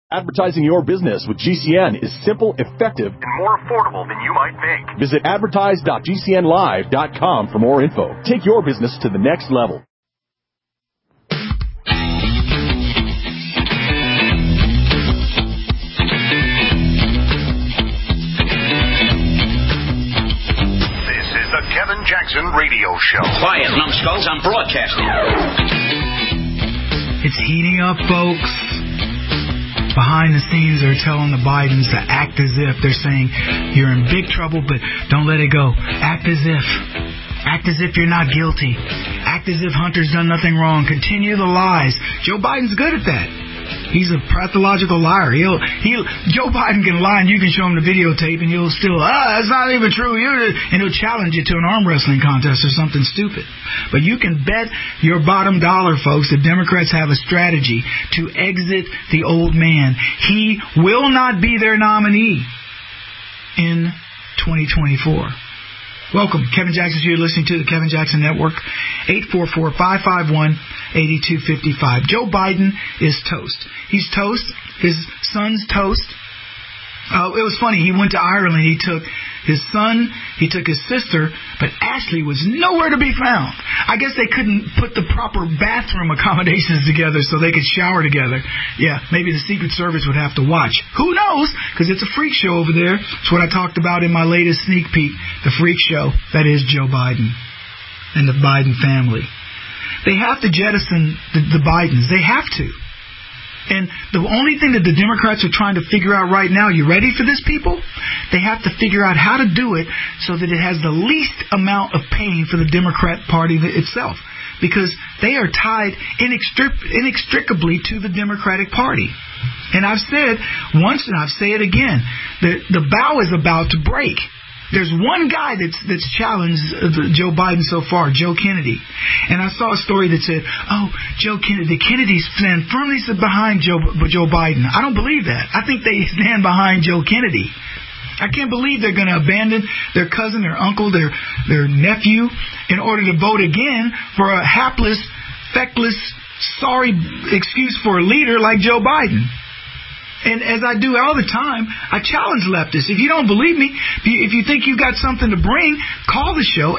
Advertising your business with GCN is simple, effective, and more affordable than you might think. Visit advertise.gcnlive.com for more info. Take your business to the next level. This is the Kevin Jackson Radio Show. Quiet, numbskulls, I'm broadcasting. It's heating up, folks. Behind the scenes, they're telling the Bidens to act as if. They're saying, you're in big trouble, but don't let it go. Act as if. Act as if you're not guilty. Act as if Hunter's done nothing wrong. Continue the lies. Joe Biden's good at that. He's a pathological liar. Joe Biden can lie and you can show him the videotape and he'll still, that's not even true. And he'll challenge you to an arm wrestling contest or something stupid. But you can bet your bottom dollar, folks, that Democrats have a strategy to exit the old man. He will not be their nominee in 2024. Welcome. Kevin Jackson, you're listening to the Kevin Jackson Network. 844-551-8255. Joe Biden is toast. He's toast. His son's toast. It was funny. He went to Ireland. He took his son, he took his sister, but Ashley was nowhere to be found. I guess they couldn't put the proper bathroom accommodations together so they could shower together. Yeah, maybe the Secret Service would have to watch. Who knows? Because it's a freak show over there. It's what I talked about in my latest sneak peek, the freak show. That is Joe Biden and the Biden family. They have to jettison the Bidens. They have to. And the only thing that the Democrats are trying to figure out right now, you ready for this, people? They have to figure out how to do it so that it has the least amount of pain for the Democrat Party itself. Because they are tied inextricably to the Democratic Party. And I've said once and I've said it again, the bow is about to break. There's one guy that's challenged Joe Biden so far, Joe Kennedy. And I saw a story that said, Joe Kennedy, the Kennedys stand firmly behind Joe Biden. I don't believe that. I think they stand behind Joe Kennedy. I can't believe they're going to abandon their cousin, their uncle, their nephew in order to vote again for a hapless, feckless, sorry excuse for a leader like Joe Biden. And as I do all the time, I challenge leftists. If you don't believe me, if you think you've got something to bring, call the show,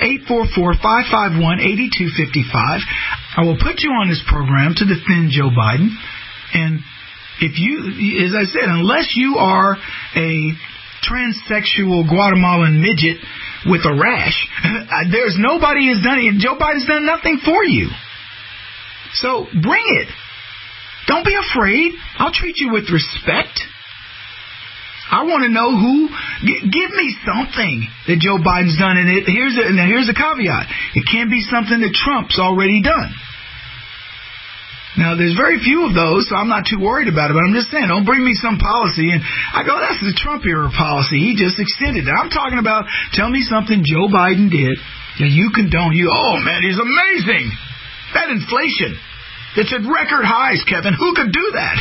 844-551-8255. I will put you on this program to defend Joe Biden. And if you, as I said, unless you are a transsexual Guatemalan midget with a rash, there's nobody has done it. Joe Biden's done nothing for you. So bring it. Don't be afraid. I'll treat you with respect. I want to know who. Give me something that Joe Biden's done. And here's the caveat. It can't be something that Trump's already done. Now, there's very few of those, so I'm not too worried about it. But I'm just saying, don't bring me some policy. And I go, that's the Trump-era policy. He just extended it. I'm talking about, tell me something Joe Biden did that you condone. Oh, man, he's amazing. That inflation. It's at record highs, Kevin. Who could do that?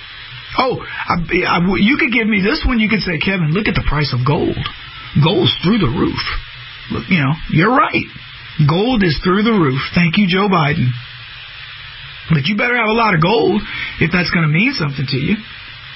You could give me this one. You could say, Kevin, look at the price of gold. Gold's through the roof. Look, you're right. Gold is through the roof. Thank you, Joe Biden. But you better have a lot of gold if that's going to mean something to you.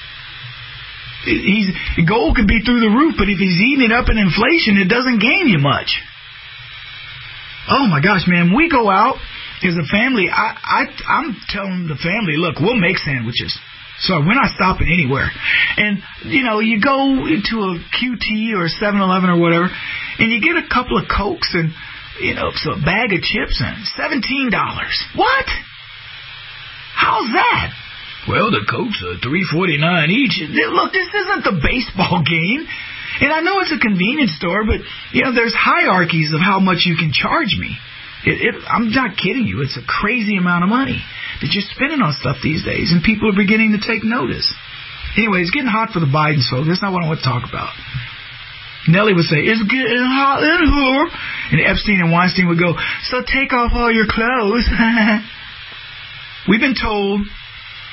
Gold could be through the roof, but if he's eating it up in inflation, it doesn't gain you much. Oh, my gosh, man. We go out. As a family, I'm telling the family, look, we'll make sandwiches. So we're not stopping anywhere. And, you go to a QT or 7-Eleven or whatever, and you get a couple of Cokes and, so a bag of chips and $17. What? How's that? Well, the Cokes are $3.49 each. Look, this isn't the baseball game. And I know it's a convenience store, but, there's hierarchies of how much you can charge me. I'm not kidding you. It's a crazy amount of money that you're spending on stuff these days, and people are beginning to take notice. Anyway, it's getting hot for the Bidens, folks. That's not what I want to talk about. Nellie would say, it's getting hot in here. And Epstein and Weinstein would go, so take off all your clothes. We've been told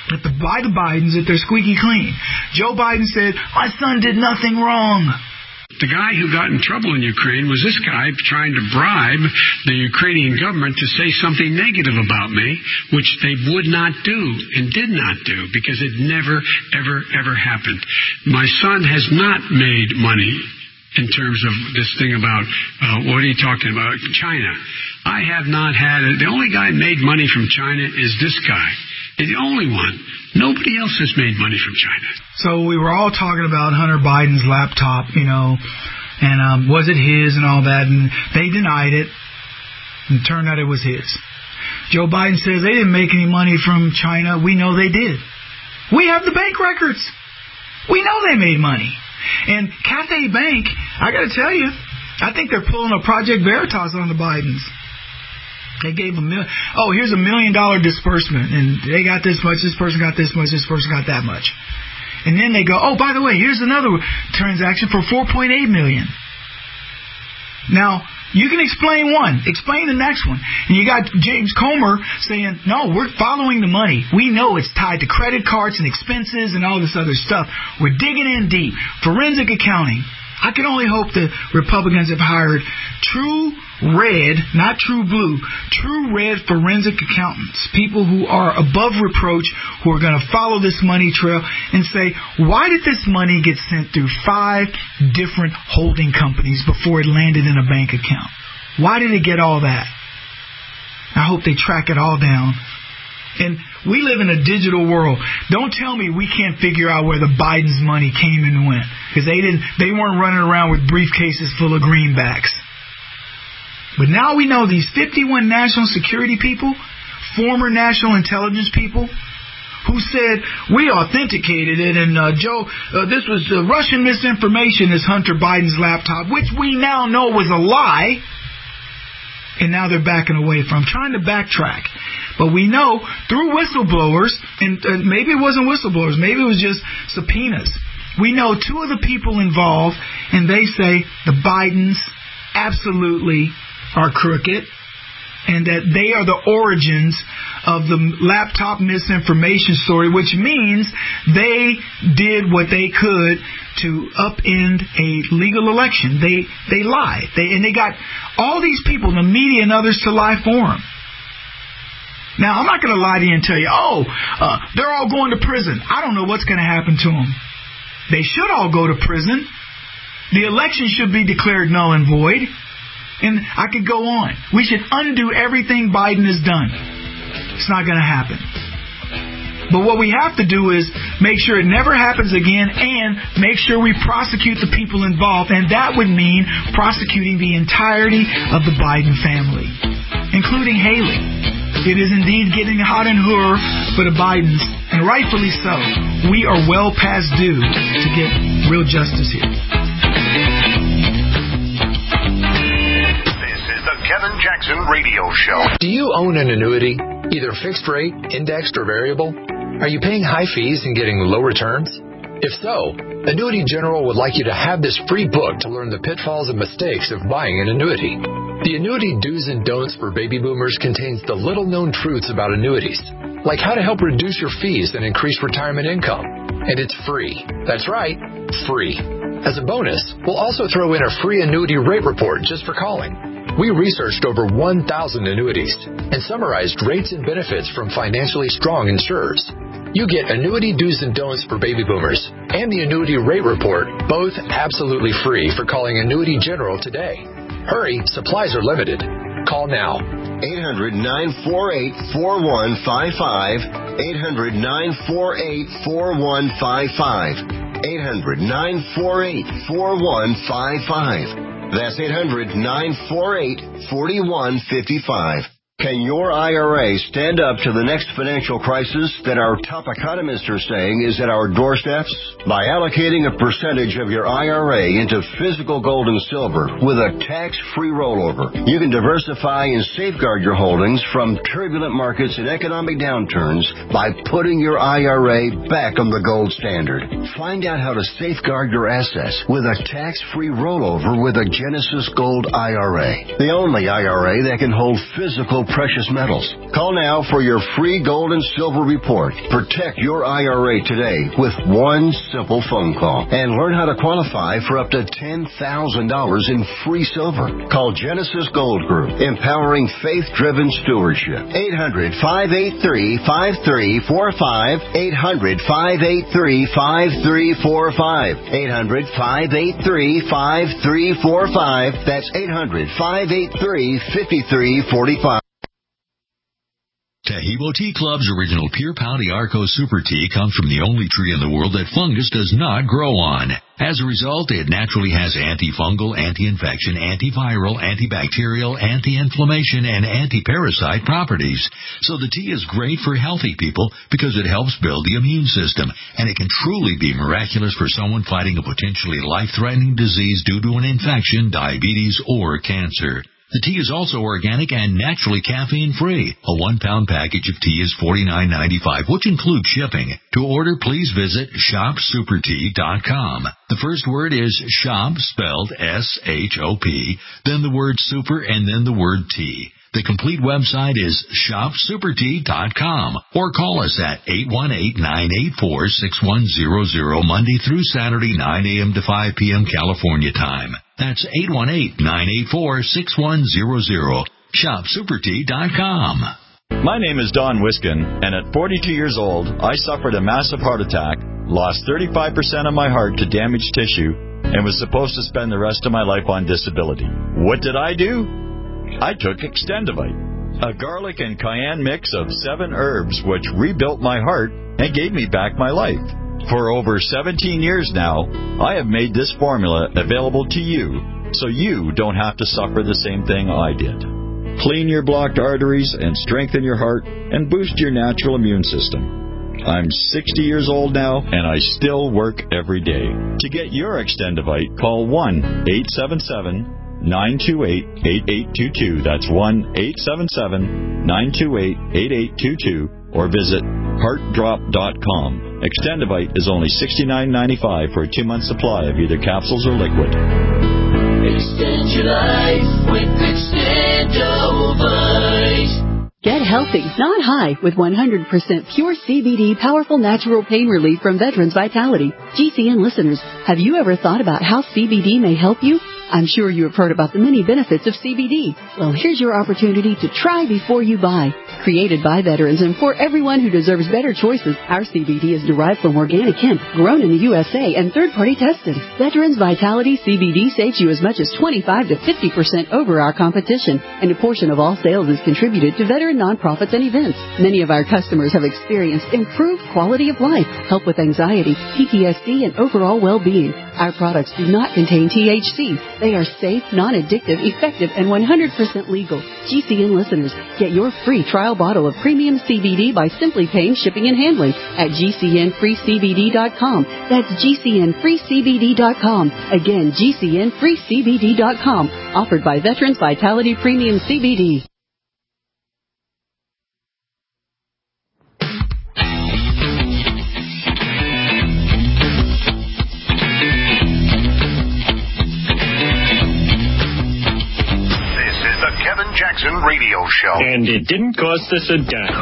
by the Bidens that they're squeaky clean. Joe Biden said, my son did nothing wrong. The guy who got in trouble in Ukraine was this guy trying to bribe the Ukrainian government to say something negative about me, which they would not do and did not do because it never, ever, ever happened. My son has not made money in terms of this thing about, what are you talking about, China. I have not had it. The only guy who made money from China is this guy. The only one. Nobody else has made money from China. So we were all talking about Hunter Biden's laptop, and was it his and all that, and they denied it, and it turned out it was his. Joe Biden says they didn't make any money from China. We know they did. We have the bank records. We know they made money. And Cathay Bank, I got to tell you, I think they're pulling a Project Veritas on the Bidens. They gave here's $1 million disbursement, and they got this much, this person got this much, this person got that much. And then they go, by the way, here's another transaction for $4.8 million. Now, you can explain one. Explain the next one. And you got James Comer saying, no, we're following the money. We know it's tied to credit cards and expenses and all this other stuff. We're digging in deep. Forensic accounting. I can only hope the Republicans have hired true red, not true blue, true red forensic accountants, people who are above reproach, who are going to follow this money trail and say, why did this money get sent through 5 different holding companies before it landed in a bank account? Why did it get all that? I hope they track it all down. And we live in a digital world. Don't tell me we can't figure out where the Biden's money came and went, because they weren't running around with briefcases full of greenbacks. But now we know these 51 national security people, former national intelligence people, who said, we authenticated it, and this was Russian misinformation, this Hunter Biden's laptop, which we now know was a lie. And now they're backing away from, trying to backtrack. But we know through whistleblowers, and maybe it wasn't whistleblowers, maybe it was just subpoenas. We know 2 of the people involved, and they say the Bidens absolutely are crooked, and that they are the origins of the laptop misinformation story, which means they did what they could to upend a legal election. They lied. And they got all these people, the media and others, to lie for them. Now, I'm not going to lie to you and tell you, they're all going to prison. I don't know what's going to happen to them. They should all go to prison. The election should be declared null and void. And I could go on. We should undo everything Biden has done. It's not going to happen. But what we have to do is make sure it never happens again, and make sure we prosecute the people involved. And that would mean prosecuting the entirety of the Biden family, including Haley. It is indeed getting hot and hoor for the Bidens, and rightfully so. We are well past due to get real justice here. Kevin Jackson Radio Show. Do you own an annuity, either fixed rate, indexed, or variable? Are you paying high fees and getting low returns? If so, Annuity General would like you to have this free book to learn the pitfalls and mistakes of buying an annuity. The Annuity Do's and Don'ts for Baby Boomers contains the little-known truths about annuities, like how to help reduce your fees and increase retirement income. And it's free. That's right, free. As a bonus, we'll also throw in a free annuity rate report just for calling. We researched over 1,000 annuities and summarized rates and benefits from financially strong insurers. You get Annuity Do's and Don'ts for Baby Boomers and the Annuity Rate Report, both absolutely free, for calling Annuity General today. Hurry, supplies are limited. Call now. 800-948-4155. 800-948-4155. 800-948-4155. That's 800-948-4155. Can your IRA stand up to the next financial crisis that our top economists are saying is at our doorsteps? By allocating a percentage of your IRA into physical gold and silver with a tax-free rollover, you can diversify and safeguard your holdings from turbulent markets and economic downturns by putting your IRA back on the gold standard. Find out how to safeguard your assets with a tax-free rollover with a Genesis Gold IRA, the only IRA that can hold physical precious metals. Call now for your free gold and silver report. Protect your IRA today with one simple phone call and learn how to qualify for up to $10,000 in free silver. Call Genesis Gold Group, empowering faith-driven stewardship. 800-583-5345. 800-583-5345. 800-583-5345. That's 800-583-5345. Taheebo Tea Club's original Pure Pouty Arco Super Tea comes from the only tree in the world that fungus does not grow on. As a result, it naturally has antifungal, anti-infection, antiviral, antibacterial, anti-inflammation, and anti-parasite properties. So the tea is great for healthy people because it helps build the immune system, and it can truly be miraculous for someone fighting a potentially life-threatening disease due to an infection, diabetes, or cancer. The tea is also organic and naturally caffeine-free. A 1-pound package of tea is $49.95, which includes shipping. To order, please visit shopsupertea.com. The first word is shop, spelled S-H-O-P, then the word super, and then the word tea. The complete website is shopsupertea.com, or call us at 818-984-6100 Monday through Saturday, 9 a.m. to 5 p.m. California time. That's 818-984-6100. shopsupertea.com. My name is Don Wiskin, and at 42 years old, I suffered a massive heart attack, lost 35% of my heart to damaged tissue, and was supposed to spend the rest of my life on disability. What did I do? I took Extendivite, a garlic and cayenne mix of 7 herbs which rebuilt my heart and gave me back my life. For over 17 years now, I have made this formula available to you so you don't have to suffer the same thing I did. Clean your blocked arteries and strengthen your heart and boost your natural immune system. I'm 60 years old now, and I still work every day. To get your Extendivite, call 1-877-928-8822. That's 1-877-928-8822. Or visit heartdrop.com. Extendivite is only $69.95 for a 2-month supply of either capsules or liquid. Extend your life with Extendivite. Get healthy, not high, with 100% pure CBD powerful natural pain relief from Veterans Vitality. GCN listeners, have you ever thought about how CBD may help you? I'm sure you have heard about the many benefits of CBD. Well, here's your opportunity to try before you buy. Created by veterans and for everyone who deserves better choices, our CBD is derived from organic hemp, grown in the USA, and third-party tested. Veterans Vitality CBD saves you as much as 25 to 50% over our competition, and a portion of all sales is contributed to veteran nonprofits and events. Many of our customers have experienced improved quality of life, help with anxiety, PTSD, and overall well-being. Our products do not contain THC. They are safe, non-addictive, effective, and 100% legal. GCN listeners, get your free trial bottle of premium CBD by simply paying shipping and handling at GCNFreeCBD.com. That's GCNFreeCBD.com. Again, GCNFreeCBD.com. Offered by Veterans Vitality Premium CBD. Kevin Jackson Radio Show. And it didn't cost us a dime.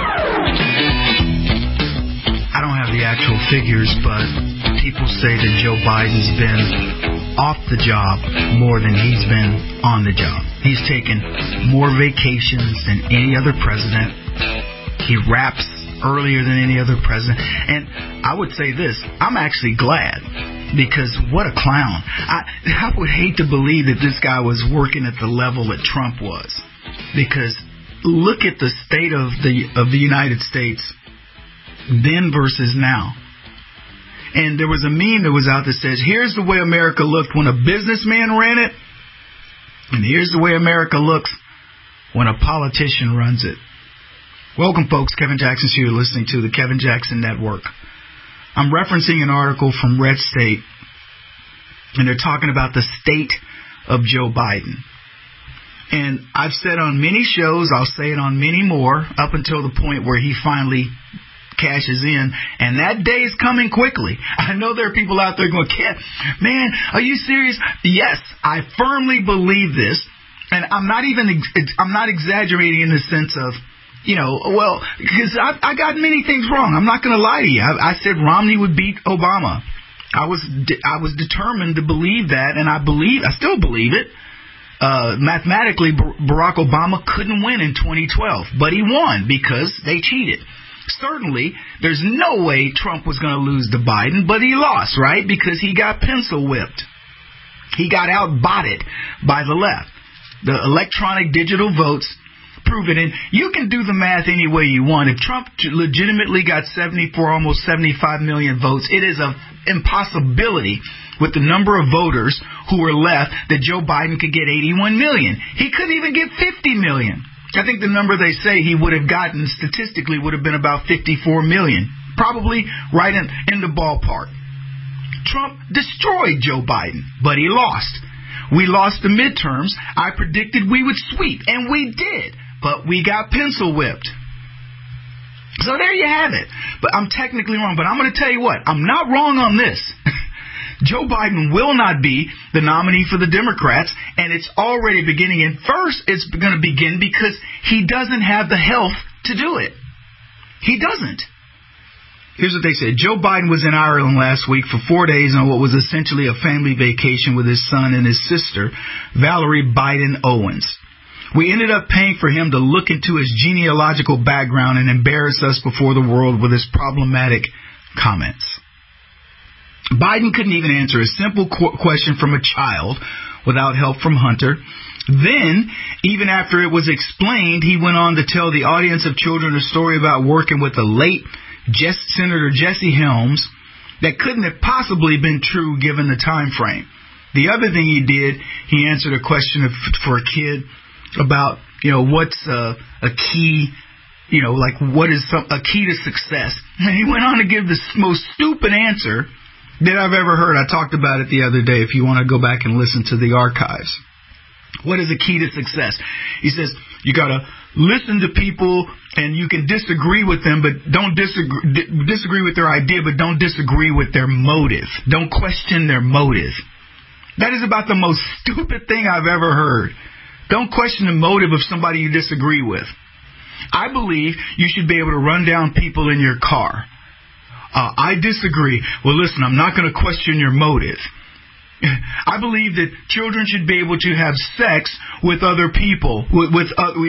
I don't have the actual figures, but people say that Joe Biden's been off the job more than he's been on the job. He's taken more vacations than any other president. He raps earlier than any other president. And I would say this, I'm actually glad. Because what a clown. I would hate to believe that this guy was working at the level that Trump was. Because look at the state of the United States then versus now. And there was a meme that was out that says, here's the way America looked when a businessman ran it, and here's the way America looks when a politician runs it. Welcome, folks. Kevin Jackson's here. You're listening to the Kevin Jackson Network. I'm referencing an article from Red State, and they're talking about the state of Joe Biden. And I've said on many shows, I'll say it on many more, up until the point where he finally cashes in, and that day is coming quickly. I know there are people out there going, man, are you serious? Yes, I firmly believe this. And I'm not exaggerating in the sense of, because I got many things wrong. I'm not going to lie to you. I said Romney would beat Obama. I was determined to believe that, and I still believe it. Mathematically, Barack Obama couldn't win in 2012, but he won because they cheated. Certainly, there's no way Trump was going to lose to Biden, but he lost, right? Because he got pencil whipped. He got outbotted by the left. The electronic digital votes prove it. And you can do the math any way you want. If Trump legitimately got 74, almost 75 million votes, it is an impossibility with the number of voters who were left that Joe Biden could get 81 million. He couldn't even get 50 million. I think the number they say he would have gotten statistically would have been about 54 million. Probably right in the ballpark. Trump destroyed Joe Biden, but he lost. We lost the midterms. I predicted we would sweep, and we did, but we got pencil whipped. So there you have it. But I'm technically wrong, but I'm going to tell you what. I'm not wrong on this. Joe Biden will not be the nominee for the Democrats, and it's already beginning. And first, it's going to begin because he doesn't have the health to do it. He doesn't. Here's what they said. Joe Biden was in Ireland last week for 4 days on what was essentially a family vacation with his son and his sister, Valerie Biden Owens. We ended up paying for him to look into his genealogical background and embarrass us before the world with his problematic comments. Biden couldn't even answer a simple question from a child without help from Hunter. Then, even after it was explained, he went on to tell the audience of children a story about working with the late Senator Jesse Helms that couldn't have possibly been true given the time frame. The other thing he did, he answered a question for a kid about, what's a key, what is a key to success. And he went on to give the most stupid answer that I've ever heard. I talked about it the other day if you want to go back and listen to the archives. What is a key to success? He says, you got to listen to people and you can disagree with them, but don't disagree with their idea, but don't disagree with their motive. Don't question their motive. That is about the most stupid thing I've ever heard. Don't question the motive of somebody you disagree with. I believe you should be able to run down people in your car. I disagree. Well, listen, I'm not going to question your motive. I believe that children should be able to have sex with other people, with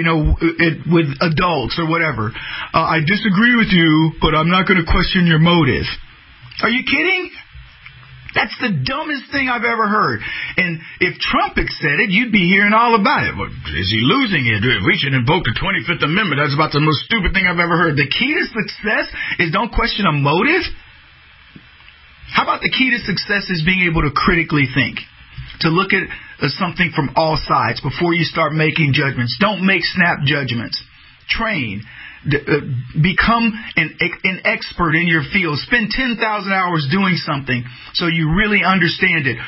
adults or whatever. I disagree with you, but I'm not going to question your motive. Are you kidding? That's the dumbest thing I've ever heard. And if Trump had said it, you'd be hearing all about it. Well, is he losing it? We should invoke the 25th Amendment. That's about the most stupid thing I've ever heard. The key to success is don't question a motive. How about the key to success is being able to critically think, to look at something from all sides before you start making judgments. Don't make snap judgments. Train. Become an expert in your field. Spend 10,000 hours doing something so you really understand it.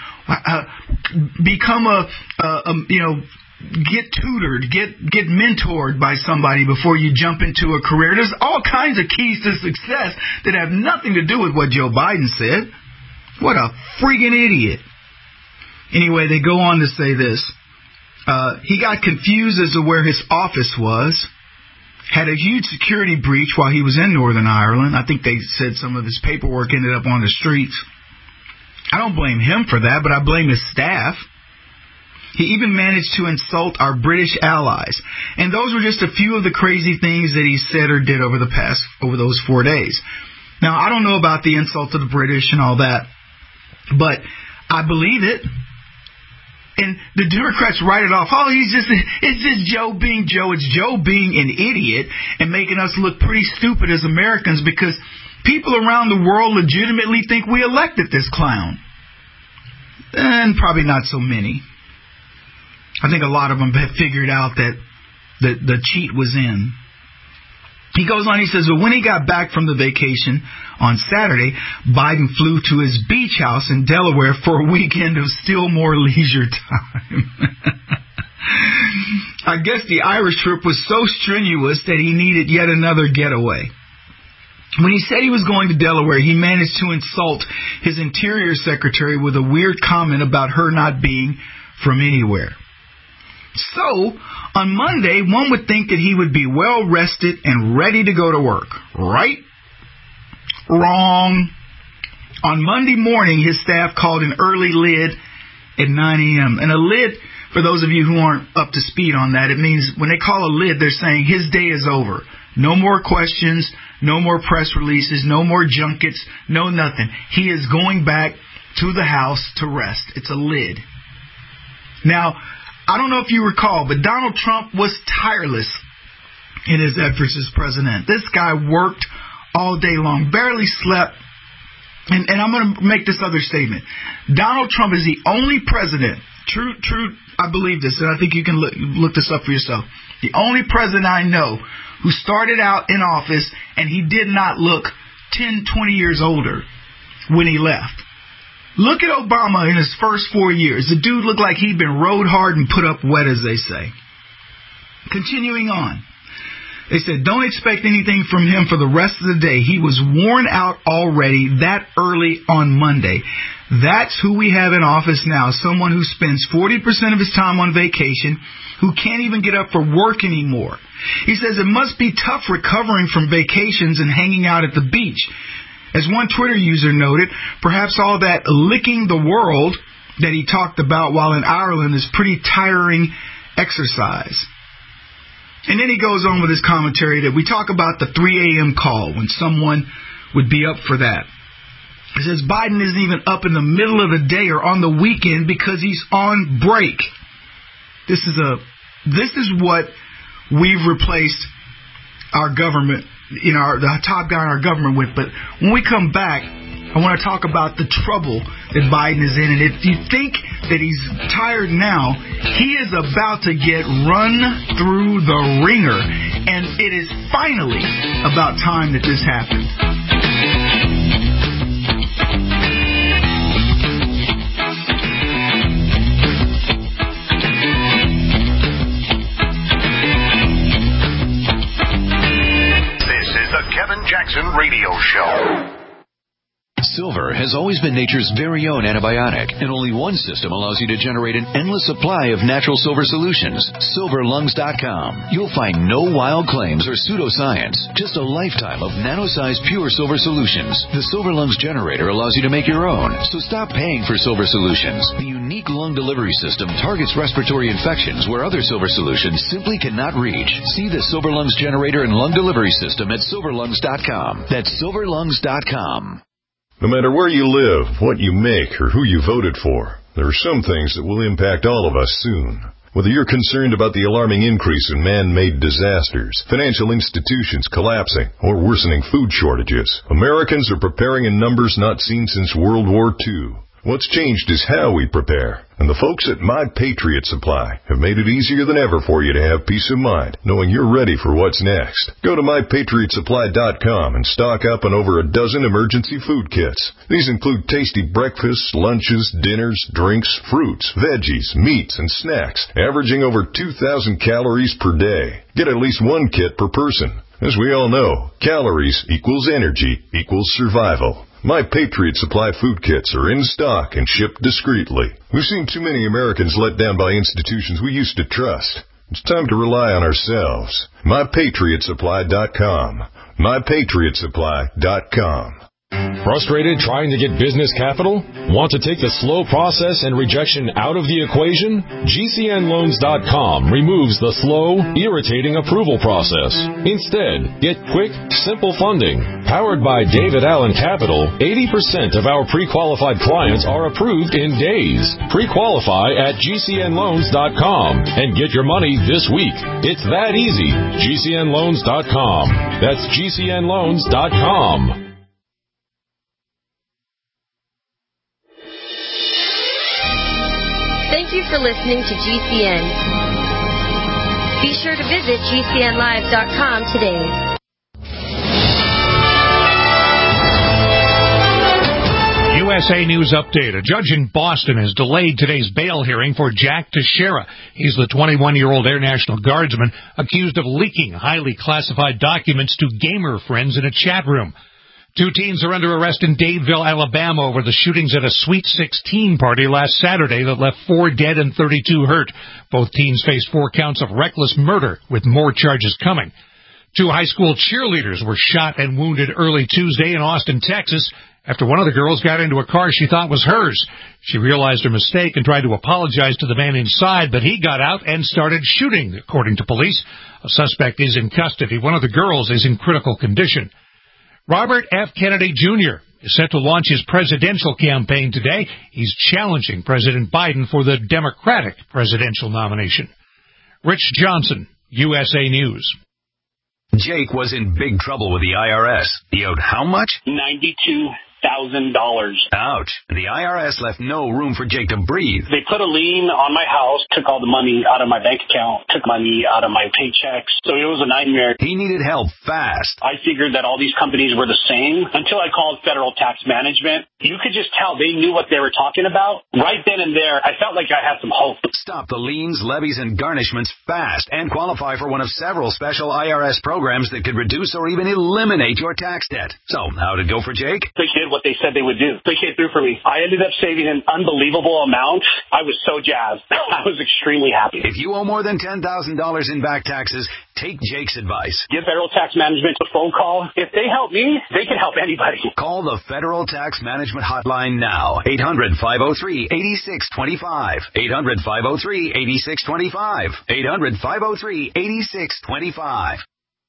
Become get tutored, get mentored by somebody before you jump into a career. There's all kinds of keys to success that have nothing to do with what Joe Biden said. What a friggin' idiot. Anyway, they go on to say this. He got confused as to where his office was. Had a huge security breach while he was in Northern Ireland. I think they said some of his paperwork ended up on the streets. I don't blame him for that, but I blame his staff. He even managed to insult our British allies. And those were just a few of the crazy things that he said or did over those 4 days. Now, I don't know about the insult to the British and all that, but I believe it. And the Democrats write it off. Oh, it's just Joe being Joe. It's Joe being an idiot and making us look pretty stupid as Americans because people around the world legitimately think we elected this clown. And probably not so many. I think a lot of them have figured out that the cheat was in. He goes on, he says, well, when he got back from the vacation on Saturday, Biden flew to his beach house in Delaware for a weekend of still more leisure time. I guess the Irish trip was so strenuous that he needed yet another getaway. When he said he was going to Delaware, he managed to insult his Interior Secretary with a weird comment about her not being from anywhere. So, on Monday, one would think that he would be well rested and ready to go to work, right? Wrong. On Monday morning, his staff called an early lid at 9 a.m. And a lid, for those of you who aren't up to speed on that, it means when they call a lid, they're saying his day is over. No more questions, no more press releases, no more junkets, no nothing. He is going back to the house to rest. It's a lid. Now, I don't know if you recall, but Donald Trump was tireless in his efforts as president. This guy worked all day long, barely slept. And I'm going to make this other statement. Donald Trump is the only president, true, I believe this, and I think you can look this up for yourself. The only president I know who started out in office and he did not look 10, 20 years older when he left. Look at Obama in his first 4 years. The dude looked like he'd been rode hard and put up wet, as they say. Continuing on. They said, don't expect anything from him for the rest of the day. He was worn out already that early on Monday. That's who we have in office now, someone who spends 40% of his time on vacation, who can't even get up for work anymore. He says it must be tough recovering from vacations and hanging out at the beach. As one Twitter user noted, perhaps all that licking the world that he talked about while in Ireland is pretty tiring exercise. And then he goes on with his commentary that we talk about the 3 a.m. call when someone would be up for that. He says Biden isn't even up in the middle of the day or on the weekend because he's on break. This is what we've replaced our government, the top guy in our government with. But when we come back, I want to talk about the trouble that Biden is in. And if you think that he's tired now, he is about to get run through the ringer. And it is finally about time that this happens. Kevin Jackson Radio Show. Silver has always been nature's very own antibiotic, and only one system allows you to generate an endless supply of natural silver solutions. SilverLungs.com. You'll find no wild claims or pseudoscience, just a lifetime of nano-sized pure silver solutions. The Silver Lungs generator allows you to make your own, so stop paying for silver solutions. The unique lung delivery system targets respiratory infections where other silver solutions simply cannot reach. See the Silver Lungs generator and lung delivery system at SilverLungs.com. That's SilverLungs.com. No matter where you live, what you make, or who you voted for, there are some things that will impact all of us soon. Whether you're concerned about the alarming increase in man-made disasters, financial institutions collapsing, or worsening food shortages, Americans are preparing in numbers not seen since World War II. What's changed is how we prepare. And the folks at My Patriot Supply have made it easier than ever for you to have peace of mind, knowing you're ready for what's next. Go to MyPatriotSupply.com and stock up on over a dozen emergency food kits. These include tasty breakfasts, lunches, dinners, drinks, fruits, veggies, meats, and snacks, averaging over 2,000 calories per day. Get at least one kit per person. As we all know, calories equals energy equals survival. My Patriot Supply food kits are in stock and shipped discreetly. We've seen too many Americans let down by institutions we used to trust. It's time to rely on ourselves. MyPatriotSupply.com. MyPatriotSupply.com. Frustrated trying to get business capital? Want to take the slow process and rejection out of the equation? GCNLoans.com removes the slow, irritating approval process. Instead, get quick, simple funding. Powered by David Allen Capital, 80% of our pre-qualified clients are approved in days. Pre-qualify at GCNLoans.com and get your money this week. It's that easy. GCNLoans.com. That's GCNLoans.com. Thank you for listening to GCN. Be sure to visit GCNlive.com today. USA News Update. A judge in Boston has delayed today's bail hearing for Jack Teixeira. He's the 21-year-old Air National Guardsman accused of leaking highly classified documents to gamer friends in a chat room. 2 teens are under arrest in Dadeville, Alabama over the shootings at a Sweet 16 party last Saturday that left 4 dead and 32 hurt. Both teens face 4 counts of reckless murder, with more charges coming. 2 high school cheerleaders were shot and wounded early Tuesday in Austin, Texas, after one of the girls got into a car she thought was hers. She realized her mistake and tried to apologize to the man inside, but he got out and started shooting, according to police. A suspect is in custody. One of the girls is in critical condition. Robert F. Kennedy Jr. is set to launch his presidential campaign today. He's challenging President Biden for the Democratic presidential nomination. Rich Johnson, USA News. Jake was in big trouble with the IRS. He owed how much? $92,000. Ouch. The IRS left no room for Jake to breathe. They put a lien on my house, took all the money out of my bank account, took money out of my paychecks. So it was a nightmare. He needed help fast. I figured that all these companies were the same until I called Federal Tax Management. You could just tell they knew what they were talking about. Right then and there, I felt like I had some hope. Stop the liens, levies, and garnishments fast and qualify for one of several special IRS programs that could reduce or even eliminate your tax debt. So, how'd it go for Jake? They did what they said they would do. They came through for me. I ended up saving an unbelievable amount. I was so jazzed. I was extremely happy. If you owe more than $10,000 in back taxes, take Jake's advice. Give Federal Tax Management a phone call. If they help me, they can help anybody. Call the Federal Tax Management Hotline now. 800-503-8625. 800-503-8625. 800-503-8625.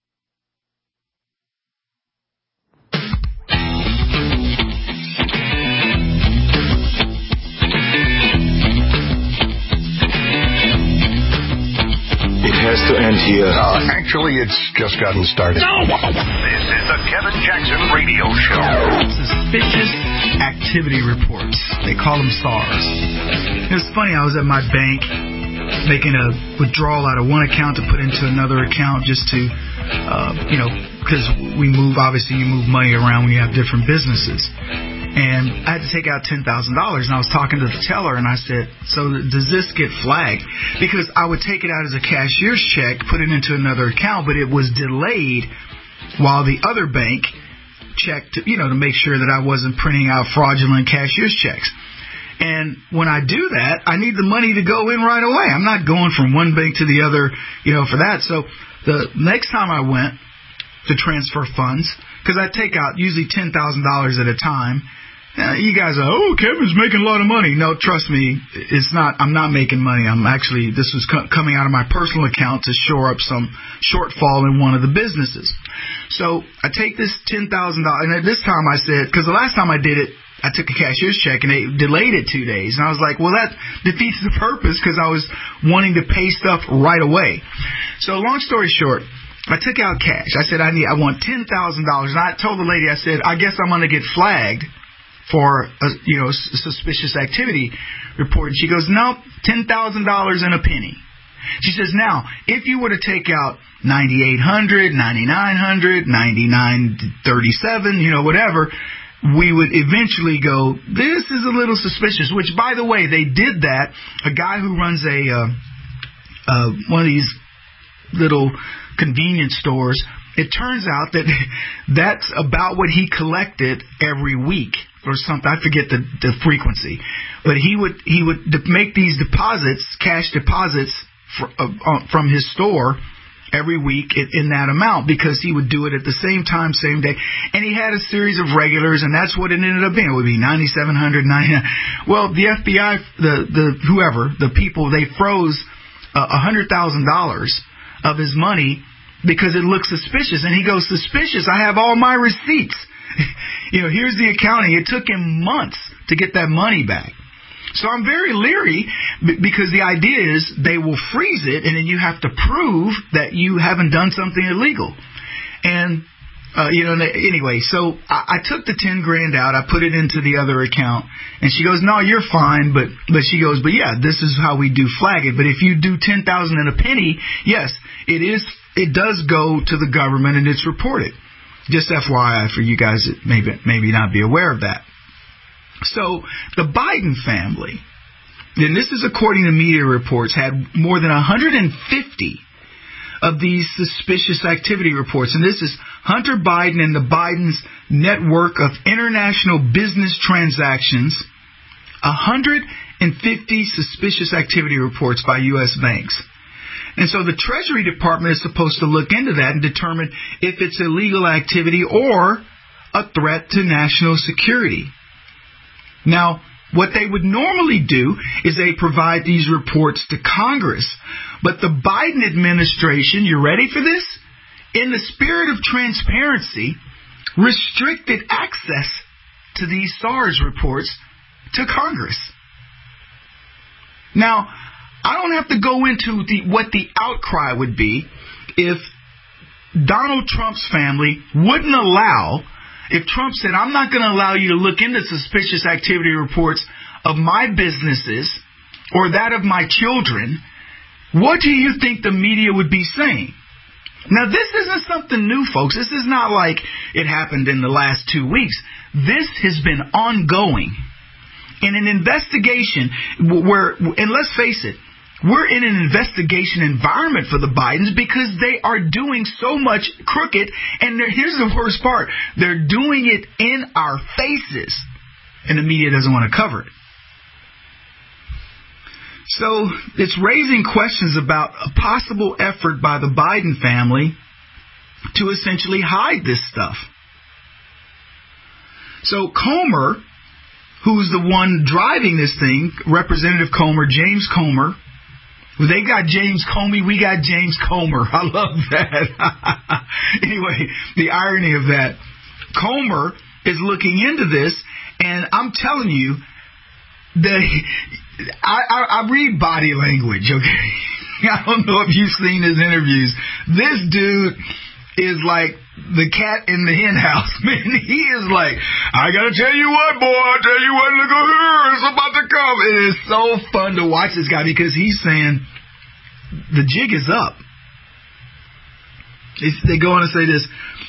It has to end here. Actually, it's just gotten started. No! This is the Kevin Jackson Radio Show. Suspicious activity reports. They call them SARS. It was funny, I was at my bank making a withdrawal out of one account to put into another account just to, because we move, obviously you move money around when you have different businesses. And I had to take out $10,000, and I was talking to the teller, and I said, so does this get flagged? Because I would take it out as a cashier's check, put it into another account, but it was delayed while the other bank checked, to make sure that I wasn't printing out fraudulent cashier's checks. And when I do that, I need the money to go in right away. I'm not going from one bank to the other, for that. So the next time I went to transfer funds, because I take out usually $10,000 at a time. You guys are, Kevin's making a lot of money. No, trust me, it's not. I'm not making money. This was coming out of my personal account to shore up some shortfall in one of the businesses. So I take this $10,000, and at this time I said, because the last time I did it, I took a cashier's check, and they delayed it 2 days. And I was like, well, that defeats the purpose, because I was wanting to pay stuff right away. So long story short, I took out cash. I said, I want $10,000. And I told the lady, I said, I guess I'm going to get flagged for a suspicious activity report. And she goes, no, $10,000 and a penny. She says, now, if you were to take out $9,800, $9,900, $9,937, whatever, we would eventually go, this is a little suspicious, which, by the way, they did that. A guy who runs one of these little convenience stores, it turns out that that's about what he collected every week or something. I forget the frequency, but he would make these deposits, cash deposits from his store every week in that amount, because he would do it at the same time, same day. And he had a series of regulars, and that's what it ended up being. It would be $9,700, $9,900. Well, the FBI, the people, they froze $100,000 of his money because it looked suspicious. And he goes, suspicious? I have all my receipts. Here's the accounting. It took him months to get that money back. So I'm very leery, because the idea is they will freeze it, and then you have to prove that you haven't done something illegal. And, anyway, so I took the $10,000 out. I put it into the other account. And she goes, no, you're fine. But she goes, but yeah, this is how we do flag it. But if you do $10,000 and a penny, yes, it does go to the government, and it's reported. Just FYI for you guys that maybe not be aware of that. So the Biden family, and this is according to media reports, had more than 150 of these suspicious activity reports. And this is Hunter Biden and the Biden's network of international business transactions. 150 suspicious activity reports by U.S. banks. And so the Treasury Department is supposed to look into that and determine if it's illegal activity or a threat to national security. Now, what they would normally do is they provide these reports to Congress. But the Biden administration, you ready for this? In the spirit of transparency, restricted access to these SARS reports to Congress. Now, I don't have to go into what the outcry would be if Donald Trump's family wouldn't allow, if Trump said, I'm not going to allow you to look into suspicious activity reports of my businesses or that of my children. What do you think the media would be saying? Now, this isn't something new, folks. This is not like it happened in the last 2 weeks. This has been ongoing. In an investigation where, and let's face it, we're in an investigation environment for the Bidens because they are doing so much crooked. And here's the worst part. They're doing it in our faces. And the media doesn't want to cover it. So it's raising questions about a possible effort by the Biden family to essentially hide this stuff. So Comer, who's the one driving this thing, Representative Comer, James Comer, they got James Comey, we got James Comer. I love that. Anyway, the irony of that. Comer is looking into this, and I'm telling you, I read body language, okay? I don't know if you've seen his interviews. This dude is like the cat in the hen house, man. He is like, I gotta tell you what, boy, I'll tell you what, look over here, it's about to come. It is so fun to watch this guy because he's saying the jig is up. They go on to say this.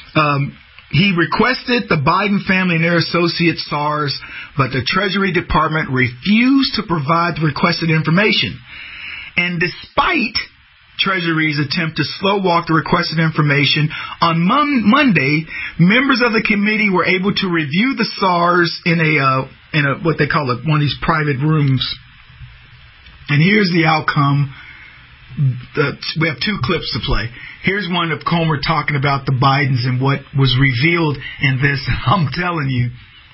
He requested the Biden family and their associate SARS, but the Treasury Department refused to provide the requested information. And despite Treasury's attempt to slow walk the requested information, on Monday, members of the committee were able to review the SARS in a what they call one of these private rooms. And here's the outcome. We have two clips to play. Here's one of Comer talking about the Bidens and what was revealed in this. I'm telling you,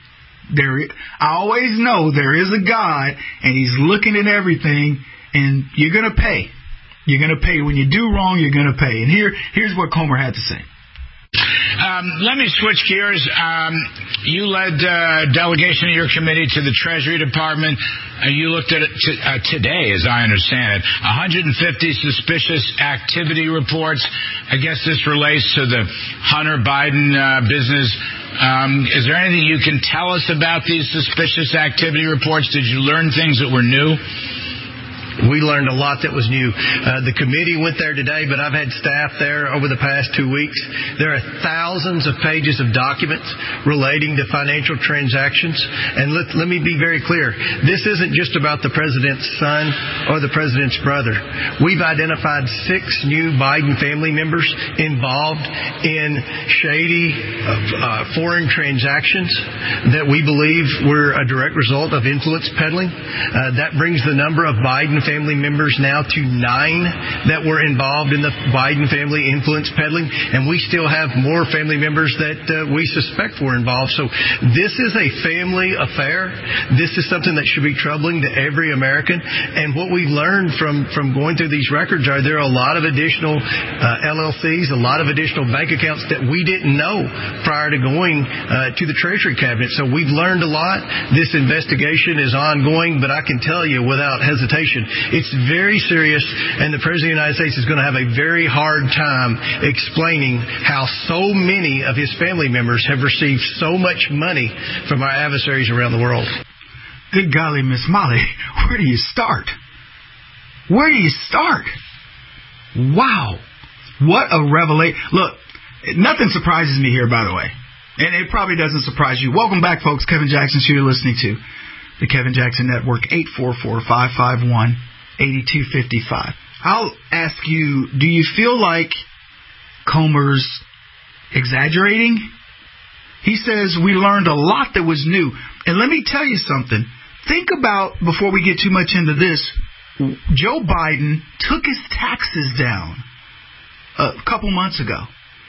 I always know there is a God, and He's looking at everything, and you're going to pay. You're going to pay. When you do wrong, you're going to pay. And here's what Comer had to say. Let me switch gears. You led a delegation of your committee to the Treasury Department. You looked at it today, as I understand it, 150 suspicious activity reports. I guess this relates to the Hunter Biden business. Is there anything you can tell us about these suspicious activity reports? Did you learn things that were new? We learned a lot that was new. The committee went there today, but I've had staff there over the past 2 weeks. There are thousands of pages of documents relating to financial transactions. And let me be very clear. This isn't just about the president's son or the president's brother. We've identified 6 new Biden family members involved in shady foreign transactions that we believe were a direct result of influence peddling. That brings the number of Biden family members now to 9 that were involved in the Biden family influence peddling, and we still have more family members that we suspect were involved. So this is a family affair. This is something that should be troubling to every American. And what we've learned from going through these records are there are a lot of additional LLCs, a lot of additional bank accounts that we didn't know prior to going to the Treasury Cabinet. So we've learned a lot. This investigation is ongoing, but I can tell you without hesitation, it's very serious, and the President of the United States is going to have a very hard time explaining how so many of his family members have received so much money from our adversaries around the world. Good golly, Miss Molly, where do you start? Where do you start? Wow. What a revelation. Look, nothing surprises me here, by the way. And it probably doesn't surprise you. Welcome back, folks. Kevin Jackson, who you're listening to. The Kevin Jackson Network, 844-551-8255. I'll ask you, do you feel like Comer's exaggerating? He says we learned a lot that was new. And let me tell you something. Think about, before we get too much into this, Joe Biden took his taxes down a couple months ago,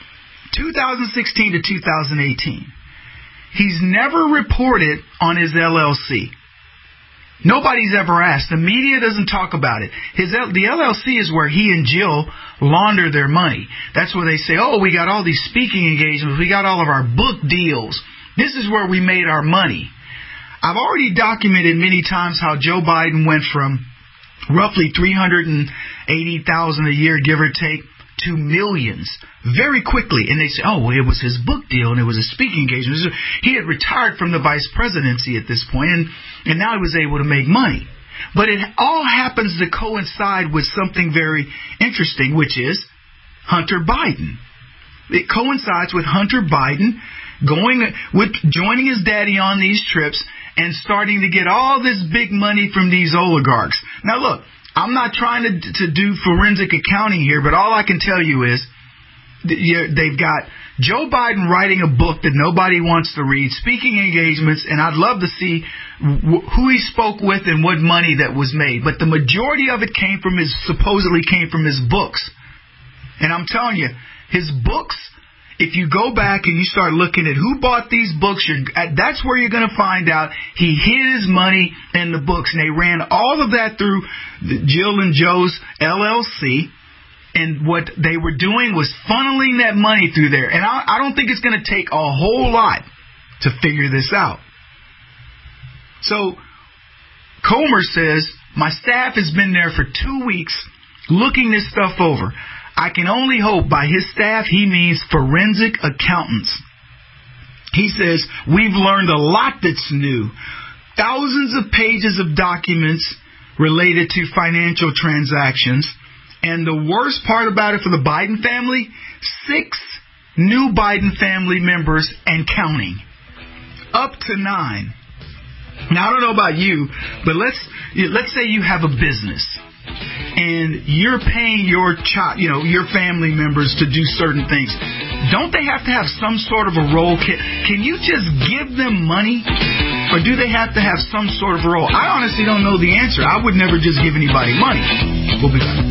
2016 to 2018. He's never reported on his LLC. Nobody's ever asked. The media doesn't talk about it. The LLC is where he and Jill launder their money. That's where they say, oh, we got all these speaking engagements. We got all of our book deals. This is where we made our money. I've already documented many times how Joe Biden went from roughly $380,000 a year, give or take, to millions very quickly. And they say, oh, well, it was his book deal and it was a speaking engagement. He had retired from the vice presidency at this point, and now he was able to make money. But it all happens to coincide with something very interesting, which is Hunter Biden. It coincides with Hunter Biden joining his daddy on these trips and starting to get all this big money from these oligarchs. Now, look, I'm not trying to do forensic accounting here, but all I can tell you is they've got Joe Biden writing a book that nobody wants to read, speaking engagements, and I'd love to see who he spoke with and what money that was made. But the majority of it supposedly came from his books. And I'm telling you, his books, if you go back and you start looking at who bought these books, that's where you're going to find out he hid his money in the books. And they ran all of that through Jill and Joe's LLC. And what they were doing was funneling that money through there. And I don't think it's going to take a whole lot to figure this out. So Comer says, my staff has been there for 2 weeks looking this stuff over. I can only hope by his staff he means forensic accountants. He says, we've learned a lot that's new. Thousands of pages of documents related to financial transactions. And the worst part about it for the Biden family, 6 new Biden family members and counting. Up to 9. Now, I don't know about you, but let's say you have a business. And you're paying your family members to do certain things. Don't they have to have some sort of a role? Can you just give them money? Or do they have to have some sort of a role? I honestly don't know the answer. I would never just give anybody money. We'll be back.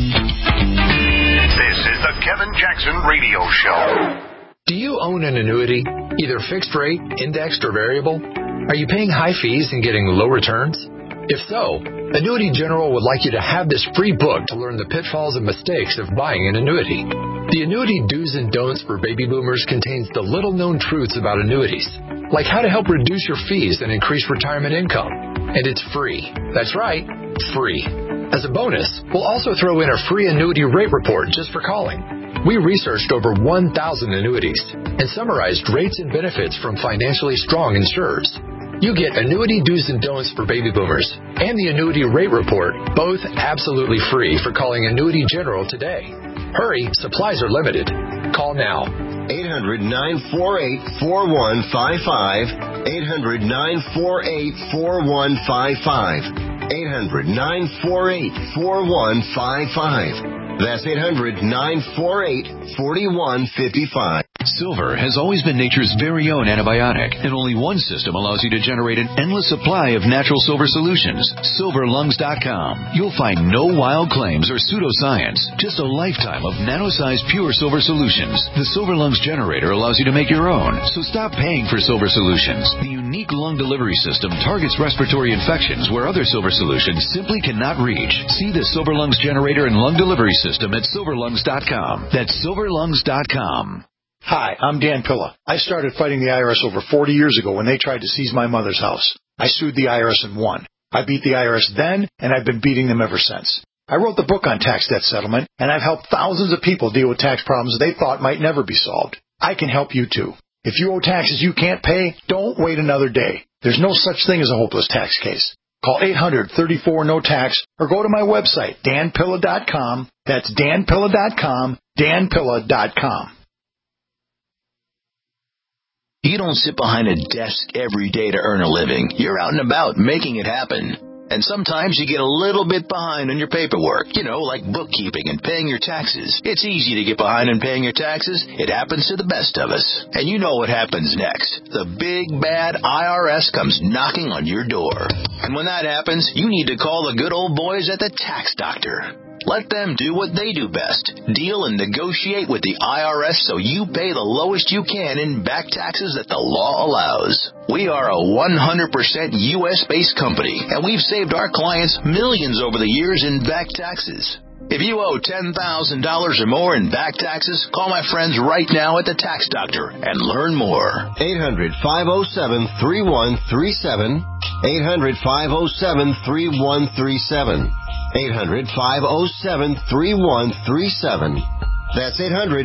This is the Kevin Jackson Radio Show. Do you own an annuity, either fixed rate, indexed, or variable? Are you paying high fees and getting low returns? If so, Annuity General would like you to have this free book to learn the pitfalls and mistakes of buying an annuity. The Annuity Do's and Don'ts for Baby Boomers contains the little-known truths about annuities, like how to help reduce your fees and increase retirement income. And it's free. That's right, free. As a bonus, we'll also throw in a free annuity rate report just for calling. We researched over 1,000 annuities and summarized rates and benefits from financially strong insurers. You get Annuity Do's and Don'ts for Baby Boomers and the Annuity Rate Report, both absolutely free for calling Annuity General today. Hurry, supplies are limited. Call now. 800-948-4155. 800-948-4155. 800-948-4155. That's 800-948-4155. Silver has always been nature's very own antibiotic, and only one system allows you to generate an endless supply of natural silver solutions. SilverLungs.com. You'll find no wild claims or pseudoscience, just a lifetime of nano-sized pure silver solutions. The Silver Lungs generator allows you to make your own, so stop paying for silver solutions. The unique lung delivery system targets respiratory infections where other silver solutions simply cannot reach. See the Silver Lungs generator and lung delivery system at SilverLungs.com. That's SilverLungs.com. Hi, I'm Dan Pilla. I started fighting the IRS over 40 years ago when they tried to seize my mother's house. I sued the IRS and won. I beat the IRS then, and I've been beating them ever since. I wrote the book on tax debt settlement, and I've helped thousands of people deal with tax problems they thought might never be solved. I can help you too. If you owe taxes you can't pay, don't wait another day. There's no such thing as a hopeless tax case. Call 800-34-NO-TAX or go to my website, danpilla.com. That's danpilla.com, danpilla.com. You don't sit behind a desk every day to earn a living. You're out and about making it happen. And sometimes you get a little bit behind on your paperwork, like bookkeeping and paying your taxes. It's easy to get behind on paying your taxes. It happens to the best of us. And you know what happens next. The big, bad IRS comes knocking on your door. And when that happens, you need to call the good old boys at the Tax Doctor. Let them do what they do best. Deal and negotiate with the IRS so you pay the lowest you can in back taxes that the law allows. We are a 100% U.S.-based company, and we've saved our clients millions over the years in back taxes. If you owe $10,000 or more in back taxes, call my friends right now at the Tax Doctor and learn more. 800-507-3137. 800-507-3137. 800-507-3137. That's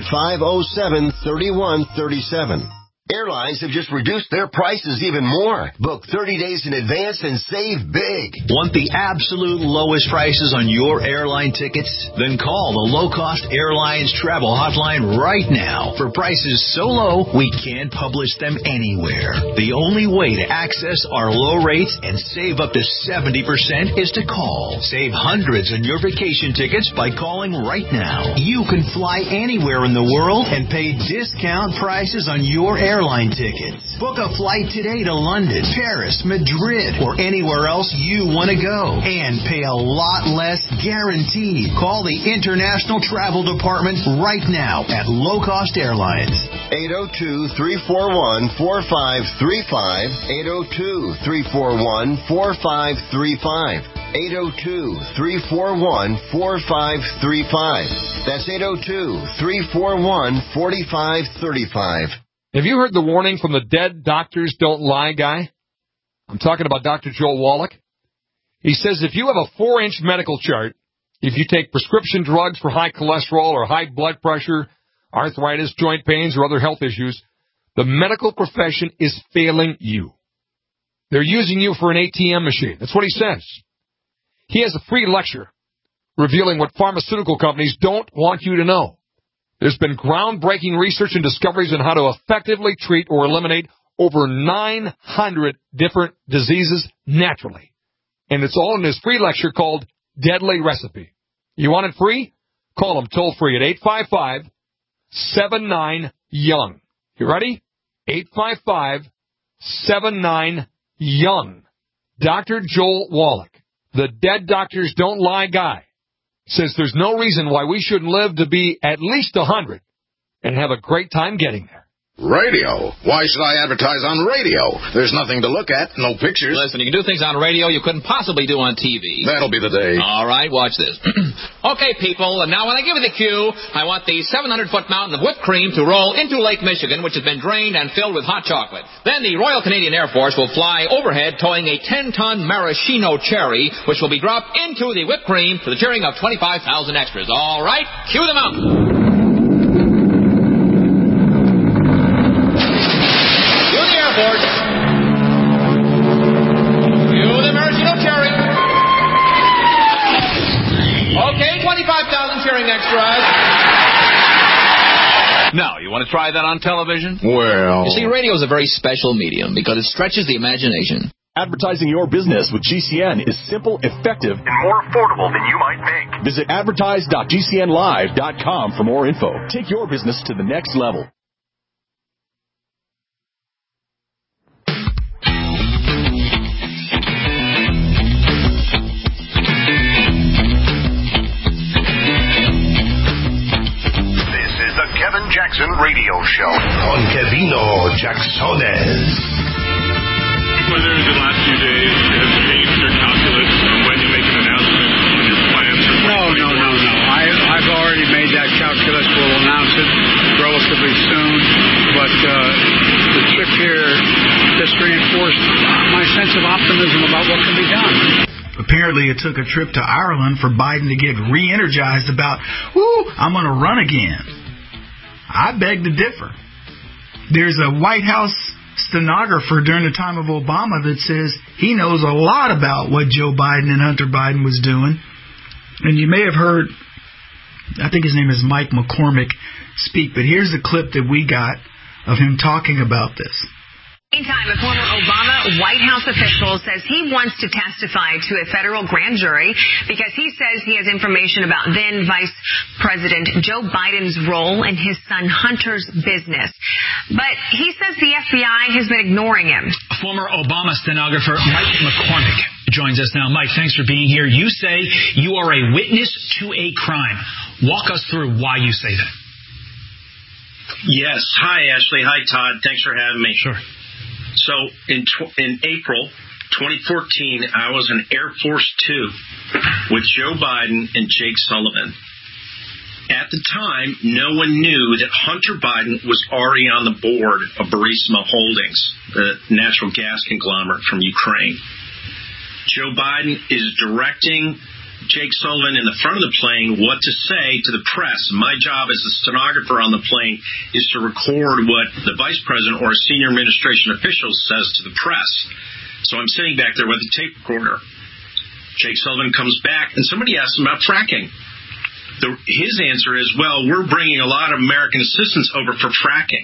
800-507-3137. Airlines have just reduced their prices even more. Book 30 days in advance and save big. Want the absolute lowest prices on your airline tickets? Then call the Low Cost Airlines Travel Hotline right now. For prices so low, we can't publish them anywhere. The only way to access our low rates and save up to 70% is to call. Save hundreds on your vacation tickets by calling right now. You can fly anywhere in the world and pay discount prices on your airline tickets. Book a flight today to London, Paris, Madrid, or anywhere else you want to go. And pay a lot less guaranteed. Call the International Travel Department right now at Low Cost Airlines. 802-341-4535. 802-341-4535. 802-341-4535. That's 802-341-4535. Have you heard the warning from the Dead Doctors Don't Lie guy? I'm talking about Dr. Joel Wallach. He says if you have a 4-inch medical chart, if you take prescription drugs for high cholesterol or high blood pressure, arthritis, joint pains, or other health issues, the medical profession is failing you. They're using you for an ATM machine. That's what he says. He has a free lecture revealing what pharmaceutical companies don't want you to know. There's been groundbreaking research and discoveries on how to effectively treat or eliminate over 900 different diseases naturally. And it's all in his free lecture called Deadly Recipe. You want it free? Call him toll free at 855-79-YOUNG. You ready? 855-79-YOUNG. Dr. Joel Wallach, the Dead Doctors Don't Lie guy, says there's no reason why we shouldn't live to be at least 100 and have a great time getting there. Radio? Why should I advertise on radio? There's nothing to look at, no pictures. Listen, you can do things on radio you couldn't possibly do on TV. That'll be the day. All right, watch this. Okay, people, and now when I give you the cue, I want the 700-foot mountain of whipped cream to roll into Lake Michigan, which has been drained and filled with hot chocolate. Then the Royal Canadian Air Force will fly overhead towing a 10-ton maraschino cherry, which will be dropped into the whipped cream to the cheering of 25,000 extras. All right, cue the mountain. Okay, 25,000 cheering extras. Now, you want to try that on television? Well... You see, radio is a very special medium because it stretches the imagination. Advertising your business with GCN is simple, effective, and more affordable than you might think. Visit advertise.gcnlive.com for more info. Take your business to the next level. Kevin Jackson Radio Show. Con Kevino Jacksones. Whether in the last few days has changed your calculus on when you make an announcement on your plans? No. I've already made that calculus. We'll announce it relatively soon. But the trip here just reinforced my sense of optimism about what can be done. Apparently it took a trip to Ireland for Biden to get re-energized about, I'm going to run again. I beg to differ. There's a White House stenographer during the time of Obama that says he knows a lot about what Joe Biden and Hunter Biden was doing. And you may have heard, I think his name is Mike McCormick, speak. But here's the clip that we got of him talking about this. Meantime, a former Obama White House official says he wants to testify to a federal grand jury because he says he has information about then Vice President Joe Biden's role in his son Hunter's business. But he says the FBI has been ignoring him. Former Obama stenographer Mike McCormick joins us now. Mike, thanks for being here. You say you are a witness to a crime. Walk us through why you say that. Yes. Hi, Ashley. Hi, Todd. Thanks for having me. Sure. So in April 2014, I was in Air Force Two with Joe Biden and Jake Sullivan. At the time, no one knew that Hunter Biden was already on the board of Burisma Holdings, the natural gas conglomerate from Ukraine. Joe Biden is directing Jake Sullivan in the front of the plane what to say to the press. My job as a stenographer on the plane is to record what the vice president or a senior administration official says to the press. So I'm sitting back there with a tape recorder. Jake Sullivan comes back, and somebody asks him about fracking. His answer is, well, we're bringing a lot of American assistance over for fracking.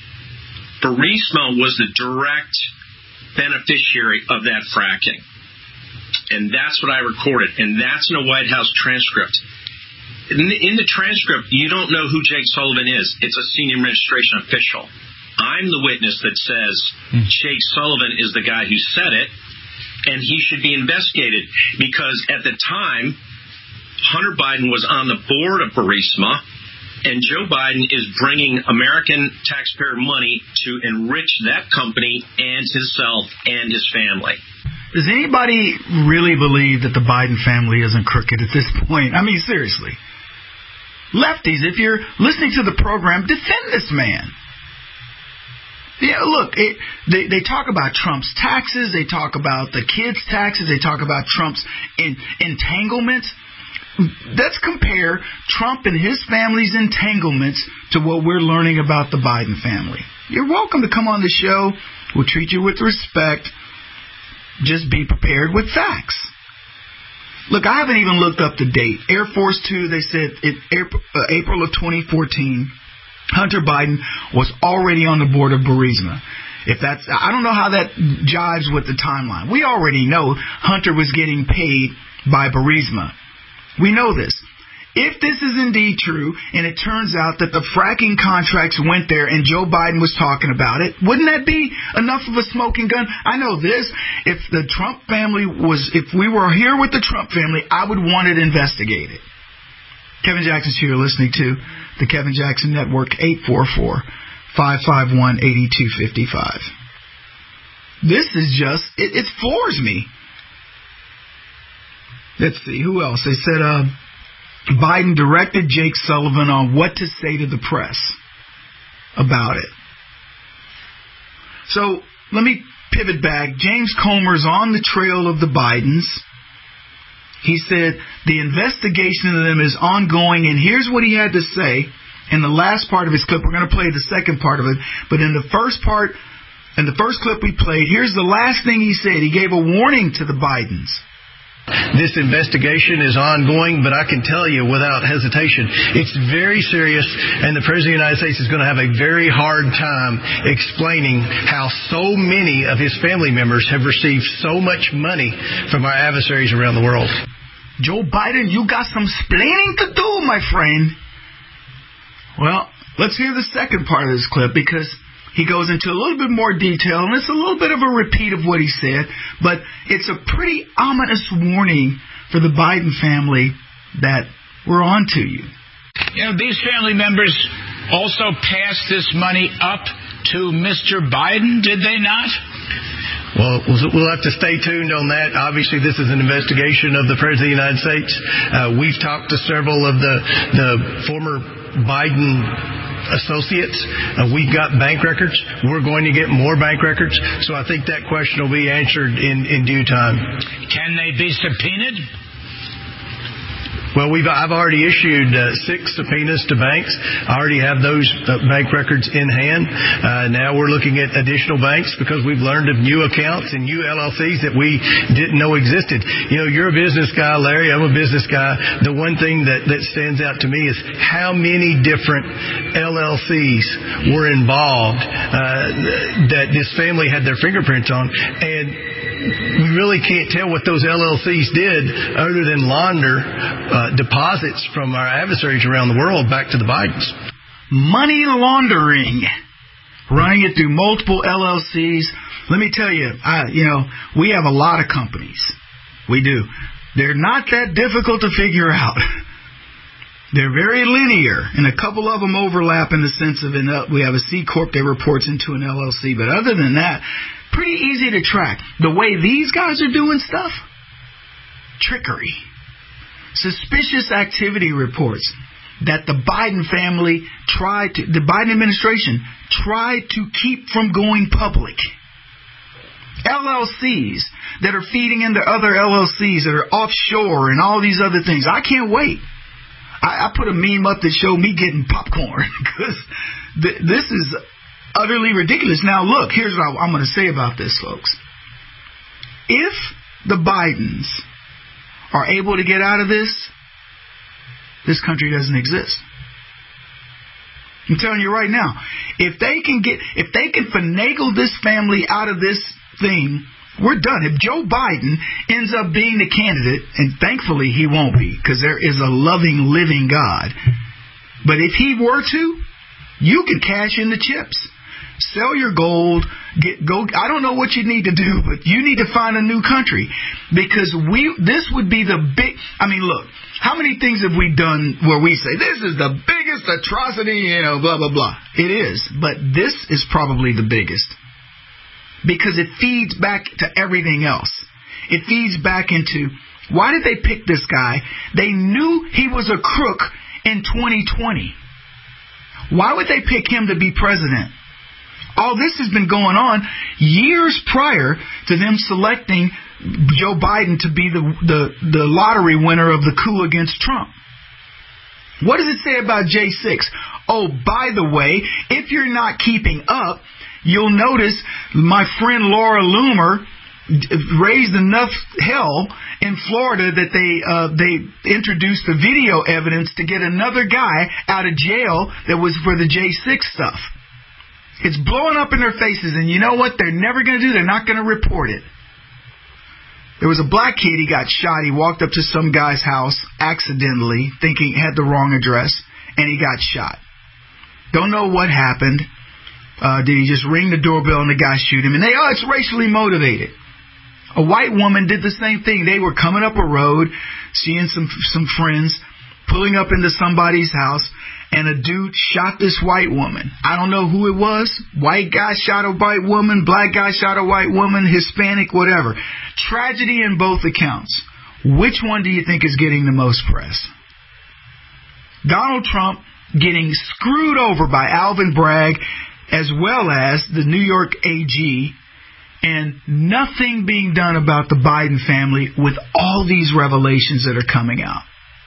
Burisma was the direct beneficiary of that fracking. And that's what I recorded, and that's in a White House transcript. In the transcript, you don't know who Jake Sullivan is. It's a senior administration official. I'm the witness that says Jake Sullivan is the guy who said it, and he should be investigated because at the time, Hunter Biden was on the board of Burisma, and Joe Biden is bringing American taxpayer money to enrich that company and himself and his family. Does anybody really believe that the Biden family isn't crooked at this point? I mean, seriously. Lefties, if you're listening to the program, defend this man. Yeah, look, they talk about Trump's taxes. They talk about the kids' taxes. They talk about Trump's entanglements. Let's compare Trump and his family's entanglements to what we're learning about the Biden family. You're welcome to come on the show. We'll treat you with respect. Just be prepared with facts. Look, I haven't even looked up the date. Air Force Two, they said in April of 2014, Hunter Biden was already on the board of Burisma. I don't know how that jives with the timeline. We already know Hunter was getting paid by Burisma. We know this. If this is indeed true, and it turns out that the fracking contracts went there and Joe Biden was talking about it, wouldn't that be enough of a smoking gun? I know this. If we were here with the Trump family, I would want it investigated. Kevin Jackson's here listening to the Kevin Jackson Network, 844-551-8255. This is just, it floors me. Let's see, who else? They said, Biden directed Jake Sullivan on what to say to the press about it. So let me pivot back. James Comer's on the trail of the Bidens. He said the investigation of them is ongoing, and here's what he had to say in the last part of his clip. We're going to play the second part of it, but in the first part, in the first clip we played, here's the last thing he said. He gave a warning to the Bidens. This investigation is ongoing, but I can tell you without hesitation, it's very serious, and the President of the United States is going to have a very hard time explaining how so many of his family members have received so much money from our adversaries around the world. Joe Biden, you got some splaining to do, my friend. Well, let's hear the second part of this clip, because he goes into a little bit more detail, and it's a little bit of a repeat of what he said, but it's a pretty ominous warning for the Biden family that we're on to you. You know, these family members also passed this money up to Mr. Biden, did they not? Well, we'll have to stay tuned on that. Obviously, this is an investigation of the President of the United States. We've talked to several of the former Biden associates. We've got bank records. We're going to get more bank records. So I think that question will be answered in due time. Can they be subpoenaed? Well, I've already issued 6 subpoenas to banks. I already have those bank records in hand. Now we're looking at additional banks because we've learned of new accounts and new LLCs that we didn't know existed. You know, you're a business guy, Larry. I'm a business guy. The one thing that stands out to me is how many different LLCs were involved that this family had their fingerprints on. And we really can't tell what those LLCs did other than launder deposits from our adversaries around the world back to the Bidens. Money laundering, running it through multiple LLCs. Let me tell you, we have a lot of companies. We do. They're not that difficult to figure out. They're very linear, and a couple of them overlap in the sense of we have a C Corp that reports into an LLC. But other than that, pretty easy to track. The way these guys are doing stuff, trickery. Suspicious activity reports that the Biden family the Biden administration tried to keep from going public. LLCs that are feeding into other LLCs that are offshore and all these other things. I can't wait. I put a meme up that showed me getting popcorn because this is utterly ridiculous. Now, look, here's what I'm going to say about this, folks. If the Bidens are able to get out of this country doesn't exist. I'm telling you right now, if they can finagle this family out of this thing, we're done. If Joe Biden ends up being the candidate, and thankfully he won't be, because there is a loving, living God. But if he were to, you can cash in the chips. Sell your gold. Go. I don't know what you need to do, but you need to find a new country, because this would be the big. I mean, look, how many things have we done where we say this is the biggest atrocity, blah blah blah. It is, but this is probably the biggest. Because it feeds back to everything else. It feeds back into, why did they pick this guy? They knew he was a crook in 2020. Why would they pick him to be president? All this has been going on years prior to them selecting Joe Biden to be the lottery winner of the coup against Trump. What does it say about J6? Oh, by the way, if you're not keeping up, you'll notice my friend Laura Loomer raised enough hell in Florida that they introduced the video evidence to get another guy out of jail that was for the J6 stuff. It's blowing up in their faces, and you know what they're never going to do? They're not going to report it. There was a black kid, he got shot. He walked up to some guy's house accidentally, thinking he had the wrong address, and he got shot. Don't know what happened. Did he just ring the doorbell and the guy shoot him? And it's racially motivated. A white woman did the same thing. They were coming up a road, seeing some friends, pulling up into somebody's house, and a dude shot this white woman. I don't know who it was. White guy shot a white woman, black guy shot a white woman, Hispanic, whatever. Tragedy in both accounts. Which one do you think is getting the most press? Donald Trump getting screwed over by Alvin Bragg, as well as the New York AG, and nothing being done about the Biden family with all these revelations that are coming out.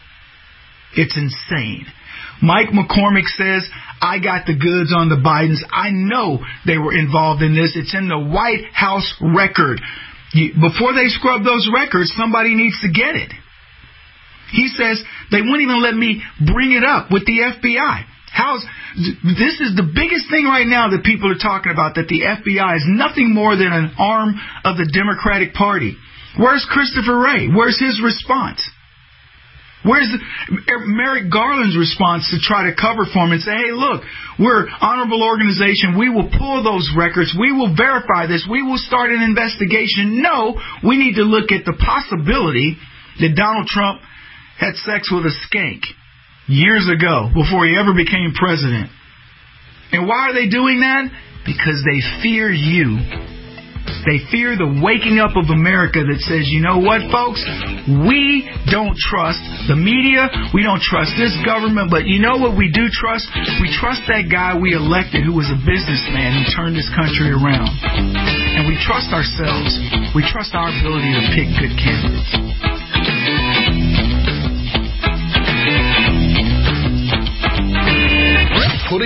It's insane. Mike McCormick says, I got the goods on the Bidens. I know they were involved in this. It's in the White House record. Before they scrub those records, somebody needs to get it. He says they wouldn't even let me bring it up with the FBI. This is the biggest thing right now that people are talking about, that the FBI is nothing more than an arm of the Democratic Party. Where's Christopher Wray? Where's his response? Where's Merrick Garland's response to try to cover for him and say, hey, look, we're an honorable organization. We will pull those records. We will verify this. We will start an investigation. No, we need to look at the possibility that Donald Trump had sex with a skank years ago, before he ever became president. And why are they doing that? Because they fear you. They fear the waking up of America that says, you know what, folks? We don't trust the media. We don't trust this government. But you know what we do trust? We trust that guy we elected who was a businessman who turned this country around. And we trust ourselves. We trust our ability to pick good candidates.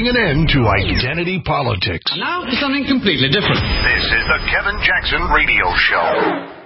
putting an end to identity politics. Now to something completely different. This is the Kevin Jackson Radio Show.